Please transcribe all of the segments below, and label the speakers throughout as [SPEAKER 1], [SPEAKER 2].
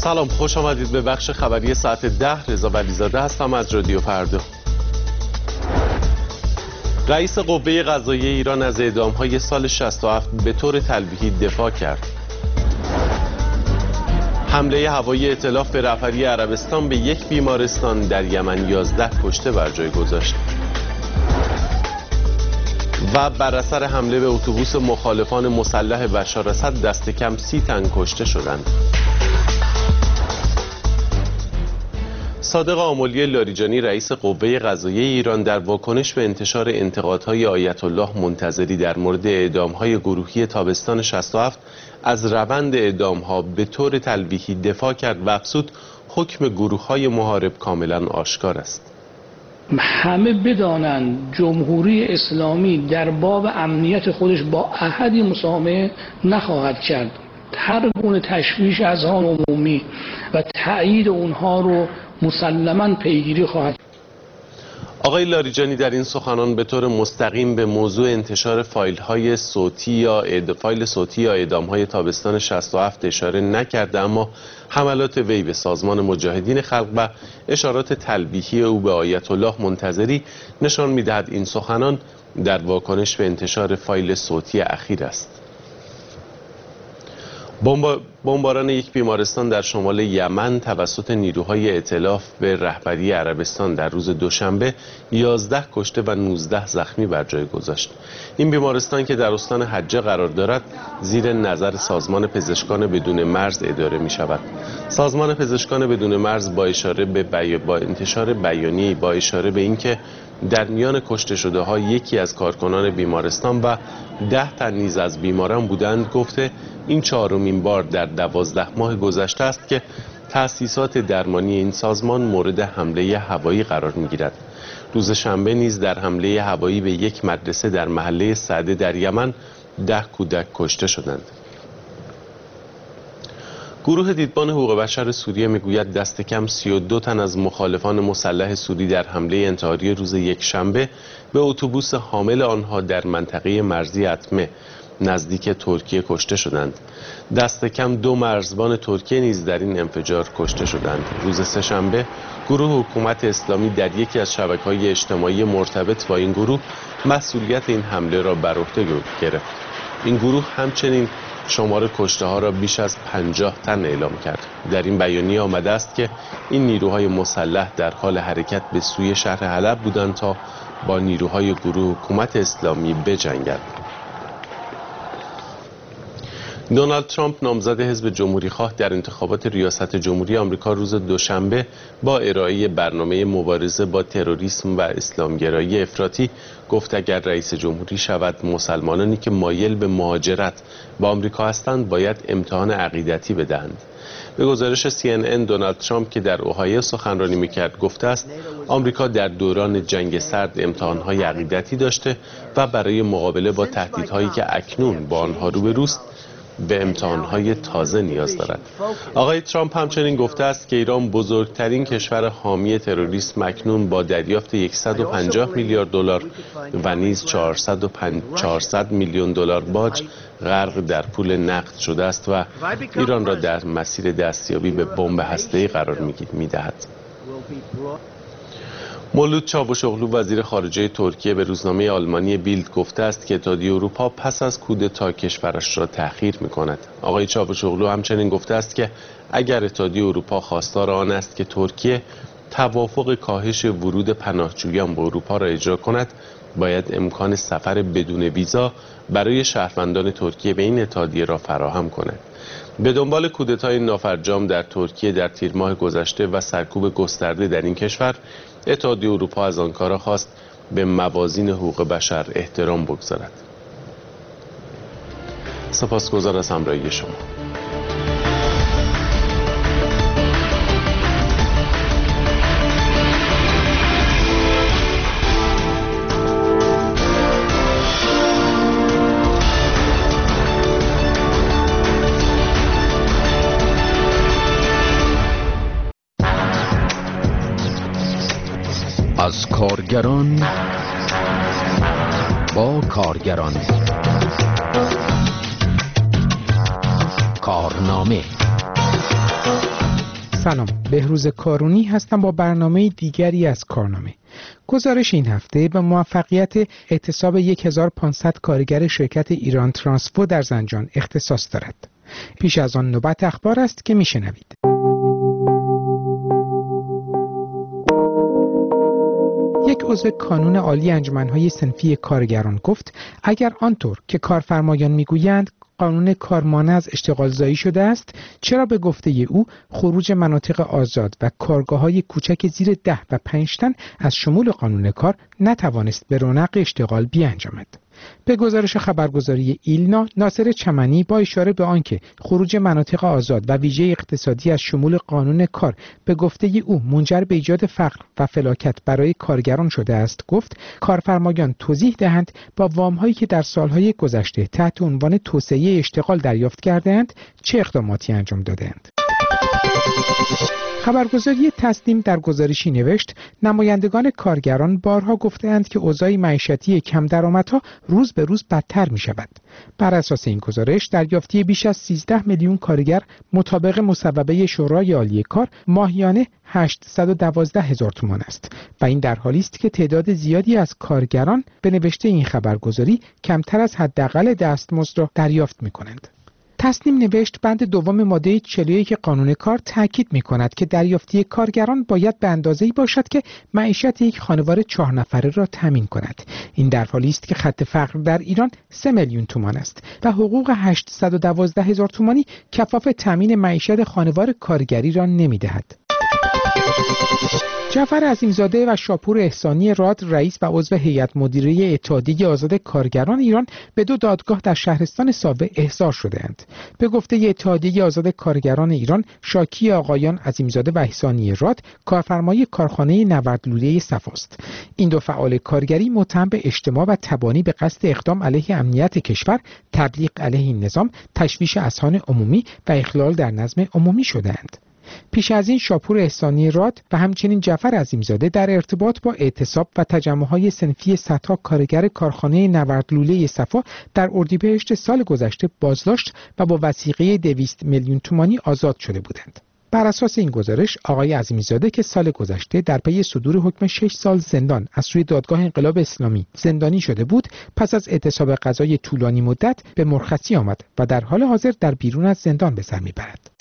[SPEAKER 1] سلام، خوش آمدید به بخش خبری ساعت 10. رضا ولیزاده هستم از رادیو فردا. رئیس قوه قضاییه ایران از اعدام‌های سال 67 به طور تلویحی دفاع کرد. حمله هوایی ائتلاف به رهبری عربستان به یک بیمارستان در یمن 11 کشته بر جای گذاشت. و بر اثر حمله به اتوبوس مخالفان مسلح بشار اسد دست کم 30 تن کشته شدند. صادق آملی لاریجانی رئیس قوه قضاییه ایران در واکنش به انتشار انتقادهای آیت الله منتظری در مورد اعدام‌های گروهی تابستان 67 از روند اعدام‌ها به طور تلویحی دفاع کرد و افزود حکم گروه‌های محارب کاملا آشکار است.
[SPEAKER 2] همه بدانند جمهوری اسلامی در باب امنیت خودش با احدی مسامحه نخواهد کرد. هر گونه تشویش اذهان عمومی و تأیید اونها رو مسلماً پیگیری خواهد.
[SPEAKER 1] آقای لاریجانی در این سخنان به طور مستقیم به موضوع انتشار فایل صوتی یا اعدام‌های تابستان 67 اشاره نکرده، اما حملات وی به سازمان مجاهدین خلق و اشارات تلویحی او به آیت الله منتظری نشان می‌دهد این سخنان در واکنش به انتشار فایل صوتی اخیر است. بمباران یک بیمارستان در شمال یمن توسط نیروهای ائتلاف به رهبری عربستان در روز دوشنبه 11 کشته و 19 زخمی بر جای گذاشت. این بیمارستان که در استان حجه قرار دارد زیر نظر سازمان پزشکان بدون مرز اداره می شود. سازمان پزشکان بدون مرز با انتشار بیانیه‌ای با اشاره به اینکه در میان کشته شده ها یکی از کارکنان بیمارستان و 10 تن نیز از بیماران بودند گفته این 4مین بار در 12 ماه گذشته است که تأسیسات درمانی این سازمان مورد حمله هوایی قرار می‌گیرد. روز شنبه نیز در حمله هوایی به یک مدرسه در محله سعده در یمن 10 کودک کشته شدند. گروه دیدبان حقوق بشر سوریه میگوید دست کم 32 تن از مخالفان مسلح سوری در حمله انتحاری روز یکشنبه به اتوبوس حامل آنها در منطقه مرزی اتمه نزدیک ترکیه کشته شدند. دست کم 2 مرزبان ترکیه نیز در این انفجار کشته شدند. روز سه‌شنبه گروه حکومت اسلامی در یکی از شبکه‌های اجتماعی مرتبط با این گروه مسئولیت این حمله را بر عهده گرفت. این گروه همچنین شمار کشته ها را بیش از 50 تن اعلام کرد. در این بیانیه آمده است که این نیروهای مسلح در حال حرکت به سوی شهر حلب بودند تا با نیروهای گروه حکومت اسلامی بجنگند. دونالد ترامپ نامزد حزب جمهوری‌خواه در انتخابات ریاست جمهوری آمریکا روز دوشنبه با ارائه برنامه مبارزه با تروریسم و اسلامگرایی افراطی گفت اگر رئیس جمهوری شود مسلمانانی که مایل به مهاجرت به آمریکا هستند باید امتحان عقیدتی بدهند. به گزارش CNN دونالد ترامپ که در اوهایو سخنرانی می‌کرد گفته است آمریکا در دوران جنگ سرد امتحان‌های عقیدتی داشته و برای مقابله با تهدیدهایی که اکنون با آنها روبروست به امتحان‌های تازه نیاز دارد. آقای ترامپ همچنین گفته است که ایران بزرگترین کشور حامی تروریسم اکنون با دریافت 150 میلیارد دلار و نیز 400 میلیون دلار باج غرق در پول نقد شده است و ایران را در مسیر دستیابی به بمب هسته‌ای قرار می‌دهد. مولود چاوشوغلو وزیر خارجه ترکیه به روزنامه آلمانی بیلد گفته است که اتحادیه اروپا پس از کودتا کشورش را تأخیر می‌کند. آقای چاوشوغلو همچنین گفته است که اگر اتحادیه اروپا خواستار آن است که ترکیه توافق کاهش ورود پناهجویان به اروپا را اجرا کند، باید امکان سفر بدون ویزا برای شهروندان ترکیه به این اتحادیه را فراهم کند. به دنبال کودتای نافرجام در ترکیه در تیر ماه گذشته و سرکوب گسترده در این کشور، اتحادیه اروپا از آنکارا خواست به موازین حقوق بشر احترام بگذارد. سپاسگزار از همراهی شما.
[SPEAKER 3] از کارگران با کارگران، کارنامه
[SPEAKER 4] سلام، بهروز کارونی هستم با برنامه دیگری از کارنامه. گزارش این هفته به موفقیت اعتصاب 1500 کارگر شرکت ایران ترانسفو در زنجان اختصاص دارد. پیش از آن نوبت اخبار است که میشنوید. یک عضو کانون عالی انجمن‌های صنفی کارگران گفت اگر آنطور که کارفرمایان میگویند قانون کارمانع از اشتغالزایی شده است، چرا به گفته او خروج مناطق آزاد و کارگاه‌های کوچک زیر 10 و 5 تن از شمول قانون کار نتوانست به رونق اشتغال بیانجامد؟ به گزارش خبرگزاری ایلنا، ناصر چمنی با اشاره به آنکه خروج مناطق آزاد و ویژه اقتصادی از شمول قانون کار به گفته او منجر به ایجاد فقر و فلاکت برای کارگران شده است، گفت کارفرمایان توضیح دهند با وام‌هایی که در سالهای گذشته تحت عنوان توسعه اشتغال دریافت کرده‌اند چه اقداماتی انجام داده‌اند. خبرگزاری تصنیم در گزارشی نوشت نمایندگان کارگران بارها گفتند که اوضاع معیشتی کم درآمدها روز به روز بدتر می شود. بر اساس این گزارش دریافتی بیش از 13 میلیون کارگر مطابق مصوبه شورای عالی کار ماهیانه 812,000 تومان است و این در حالی است که تعداد زیادی از کارگران به نوشته این خبرگزاری کمتر از حداقل دستمزد را دریافت می کنند. تصنیم نوشت بند دوم ماده 41 قانون کار تاکید می‌کند که دریافتی کارگران باید به اندازه‌ای باشد که معیشت یک خانواده 4 نفره را تامین کند. این در حالی است که خط فقر در ایران 3 میلیون تومان است و حقوق 812,000 تومانی کفاف تامین معیشت خانوار کارگری را نمی‌دهد. جعفر عظیمزاده و شاپور احسانی راد، رئیس و عضو هیئت مدیره اتحادیه آزاد کارگران ایران، به 2 دادگاه در شهرستان ساوه احضار شده‌اند. به گفته اتحادیه آزاد کارگران ایران، شاکی آقایان عظیمزاده و احسانی راد کارفرمای کارخانه نوردلوله صفاست. این 2 فعال کارگری متهم به اجتماع و تبانی به قصد اقدام علیه امنیت کشور، تبلیغ علیه این نظام، تشویش اذهان عمومی و اخلال در نظم عمومی شده‌اند. پیش از این شاپور احسانی راد و همچنین جعفر عظیمزاده در ارتباط با اعتصاب و تجمع‌های صنفی صدها کارگر کارخانه نوردلوله صفا در اردیبهشت سال گذشته بازداشت و با وثیقه 200 میلیون تومانی آزاد شده بودند. بر اساس این گزارش آقای عظیمی‌زاده که سال گذشته در پی صدور حکم 6 سال زندان از سوی دادگاه انقلاب اسلامی زندانی شده بود، پس از اعتصاب قضایی طولانی مدت به مرخصی آمد و در حال حاضر در بیرون از زندان به سر میبرد.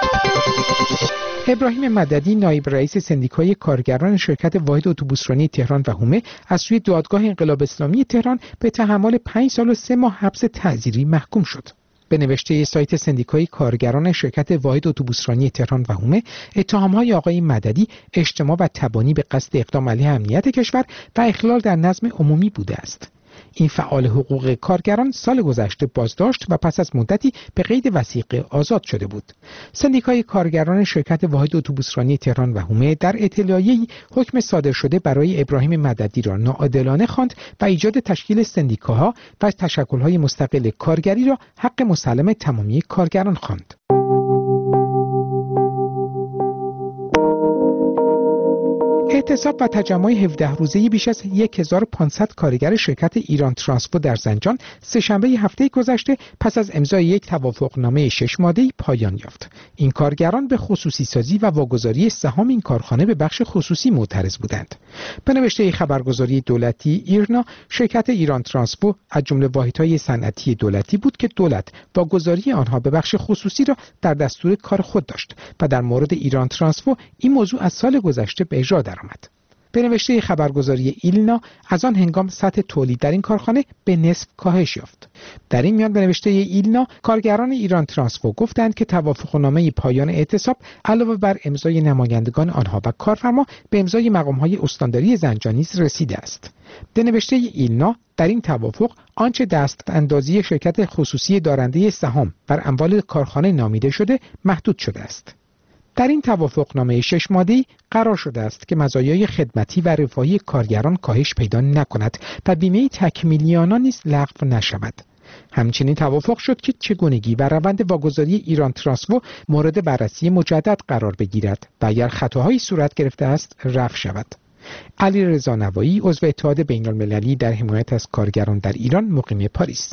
[SPEAKER 4] ابراهیم مددی، نایب رئیس سندیکای کارگران شرکت واحد اتوبوسرانی تهران و حومه، از سوی دادگاه انقلاب اسلامی تهران به تحمل 5 سال و 3 ماه حبس تعزیری محکوم شد. به نوشته سایت سندیکای کارگران شرکت واحد اتوبوسرانی تهران و حومه، اتهام‌های آقای مددی اجتماع و تبانی به قصد اقدام علیه امنیت کشور و اخلال در نظم عمومی بوده است. این فعال حقوق کارگران سال گذشته بازداشت و پس از مدتی به قید وثیقه آزاد شده بود. سندیکای کارگران شرکت واحد اتوبوسرانی تهران و حومه در اطلاعیه‌ای حکم صادر شده برای ابراهیم مددی را ناعادلانه خواند و ایجاد تشکیل سندیکاها و تشکل‌های مستقل کارگری را حق مسلم تمامی کارگران خواند. اعتصاب و تجمع 17 روزه‌ای بیش از 1500 کارگر شرکت ایران ترانسفو در زنجان سه‌شنبه هفته گذشته پس از امضای یک توافقنامه 6 ماده‌ای پایان یافت. این کارگران به خصوصی سازی و واگذاری سهام این کارخانه به بخش خصوصی معترض بودند. به نوشته خبرگزاری دولتی ایرنا، شرکت ایران ترانسفو از جمله واحدهای صنعتی دولتی بود که دولت واگذاری آنها به بخش خصوصی را در دستور کار خود داشت و در مورد ایران ترانسفو این موضوع از سال گذشته به اجرا درآمد. به نوشته خبرگزاری ایلنا، از آن هنگام سطح تولید در این کارخانه به نصف کاهش یافت. در این میان به نوشته ایلنا، کارگران ایران ترانسفو گفتند که توافقنامه پایان اعتصاب علاوه بر امضای نمایندگان آنها و کارفرما به امضای مقام‌های استانداری زنجان نیز رسیده است. به نوشته ایلنا، در این توافق آنچه دست اندازی شرکت خصوصی دارنده سهام بر اموال کارخانه نامیده شده محدود شده است. در این توافقنامه 6 ماده‌ای قرار شده است که مزایای خدمتی و رفاهی کارگران کاهش پیدا نکند و بیمه تکمیلی آنان نیز لغو نشود. همچنین توافق شد که چگونگی و روند واگذاری ایران ترانسفو مورد بررسی مجدد قرار بگیرد و اگر خطاهایی صورت گرفته است رفع شود. علیرضا نوایی، عضو اتحاد بین‌المللی در حمایت از کارگران در ایران، مقیم پاریس: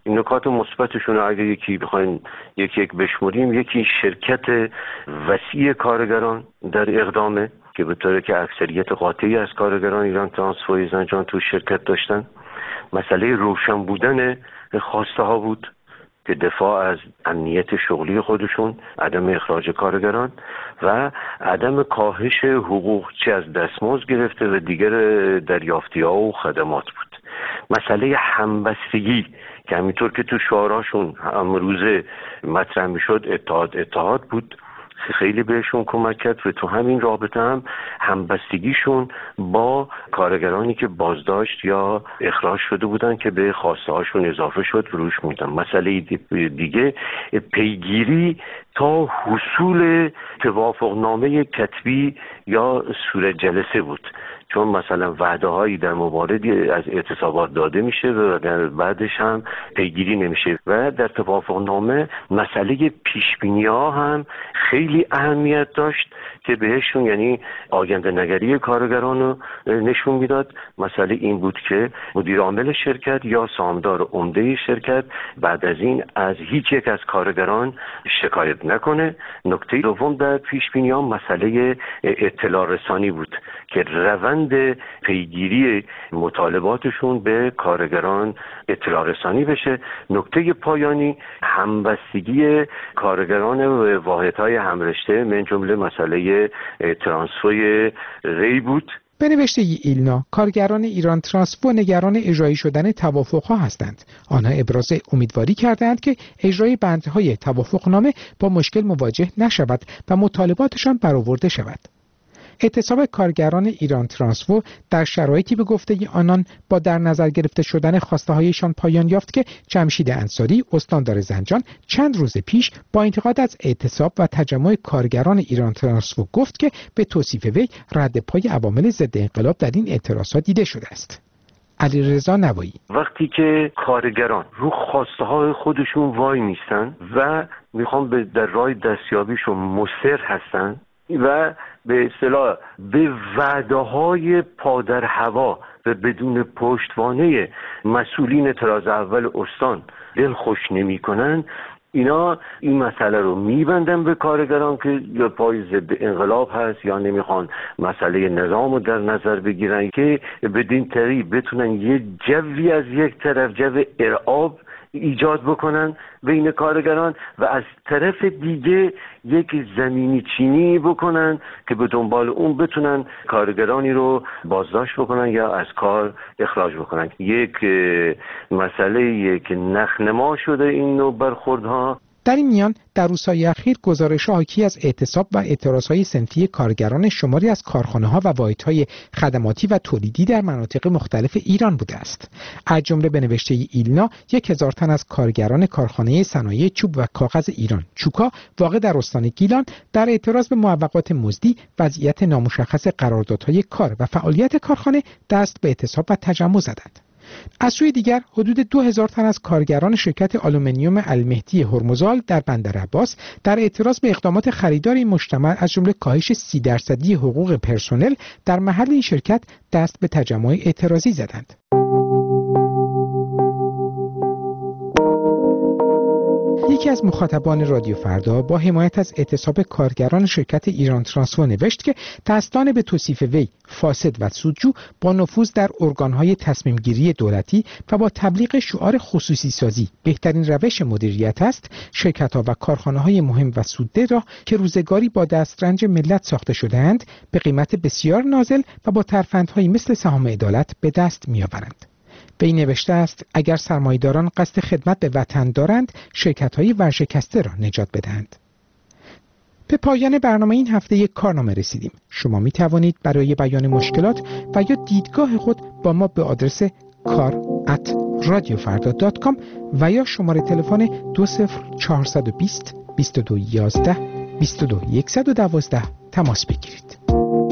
[SPEAKER 5] این نکات مثبتشون اگه یکی بخوایم یک بشمریم، یکی شرکت وسیع کارگران در اقدامه که به طوری که اکثریت قاطعی از کارگران ایران ترانسفو زنجان تو شرکت داشتن. مسئله روشن بودن خواسته ها بود که دفاع از امنیت شغلی خودشون، عدم اخراج کارگران و عدم کاهش حقوق چه از دستمزد گرفته و دیگر دریافتی‌ها و خدمات بود. مسئله همبستگی که همینطور که تو شعاراشون امروزه مطرح میشد اتحاد بود، خیلی بهشون کمک کرد و تو همین رابطه هم همبستگیشون با کارگرانی که بازداشت یا اخراج شده بودن که به خواسته هاشون اضافه شد و روش موندن. مسئله دیگه پیگیری تا حصول توافقنامه کتبی یا صورت جلسه بود، چون مثلا وعده هایی در موردی از اعتصابات داده میشه و بعدش هم پیگیری نمیشه و در توافقنامه مسئله پیشبینی ها هم خیلی اهمیت داشت که بهشون یعنی آینده نگری کارگران رو نشون میداد. مسئله این بود که مدیر عامل شرکت یا سهامدار عمده شرکت بعد از این از هیچ یک از کارگران شکایت نکنه. نکته دوم در پیشبینی ها مسئله اطلاع رسانی بود که روند پیگیری مطالباتشون به کارگران اطلاع رسانی بشه. نکته پایانی همبستگی کارگران و واحدهای همرشته من جمله مسئله ترانسفوی ری بود.
[SPEAKER 4] به نوشته ایلنا، کارگران ایران ترانسفو نگران اجرایی شدن توافقها هستند. آنها ابراز امیدواری کردند که اجرای بندهای توافقنامه با مشکل مواجه نشود و مطالباتشان برآورده شود. اعتصاب کارگران ایران ترانسفو در شرایطی به گفته آنان با در نظر گرفته شدن خواسته‌هایشان پایان یافت که جمشید انصاری استاندار زنجان چند روز پیش با انتقاد از اعتصاب و تجمع کارگران ایران ترانسفو گفت که به توصیف وی رد پای عوامل ضد انقلاب در این اعتراضات دیده شده است. علیرضا نوایی:
[SPEAKER 5] وقتی که کارگران رو خواسته های خودشون وای میستن و میخوان در راه دستیابیشون مصر هستن و به اصطلاح به وعده‌های پادر هوا و بدون پشتوانه مسئولین طراز اول استان دل خوش نمی‌کنن، اینا این مسئله رو میبندن به کارگران که یا پای ضد انقلاب هست یا نمیخوان مسئله نظام رو در نظر بگیرن که بدین طریق بتونن یه جوی از یک طرف جو ارعاب ایجاد بکنن بین کارگران و از طرف دیگه یک زمینی چینی بکنن که به دنبال اون بتونن کارگرانی رو بازداشت بکنن یا از کار اخراج بکنن. یک مسئله که نخنما شده این نوع برخوردها.
[SPEAKER 4] در این میان در روزهای اخیر گزارش‌ها حاکی از اعتصاب و اعتراض‌های صنفی کارگران شماری از کارخانه‌ها و واحدهای خدماتی و تولیدی در مناطق مختلف ایران بوده است. از جمله به نوشته ایلنا 1000 تن از کارگران کارخانه صنایع چوب و کاغذ ایران چوکا واقع در استان گیلان در اعتراض به موقعات مزدی، وضعیت نامشخص قراردادهای کار و فعالیت کارخانه دست به اعتصاب و تجمع زدند. از سوی دیگر حدود 2000 تن از کارگران شرکت آلومینیوم المهدی هرمزال در بندر عباس در اعتراض به اقدامات خریدار این مجتمع از جمله کاهش 30% حقوق پرسنل در محل این شرکت دست به تجمع اعتراضی زدند. یکی از مخاطبان رادیو فردا با حمایت از اعتصاب کارگران شرکت ایران ترانسفو نوشت که دستان به توصیف وی فاسد و سودجو با نفوذ در ارگانهای تصمیم گیری دولتی و با تبلیغ شعار خصوصی سازی بهترین روش مدیریت است، شرکت‌ها و کارخانه‌های مهم و سودده را که روزگاری با دسترنج ملت ساخته شده‌اند به قیمت بسیار نازل و با ترفندهایی مثل سهام عدالت به دست می‌آورند. به این نوشته است اگر سرمایه‌داران قصد خدمت به وطن دارند شرکت‌های ورشکسته را نجات بدهند. به پایان برنامه این هفته یک کارنامه رسیدیم. شما می توانید برای بیان مشکلات و یا دیدگاه خود با ما به آدرس kar@radiofarda.com و یا شماره تلفن 20420 2211 22112 تماس بگیرید.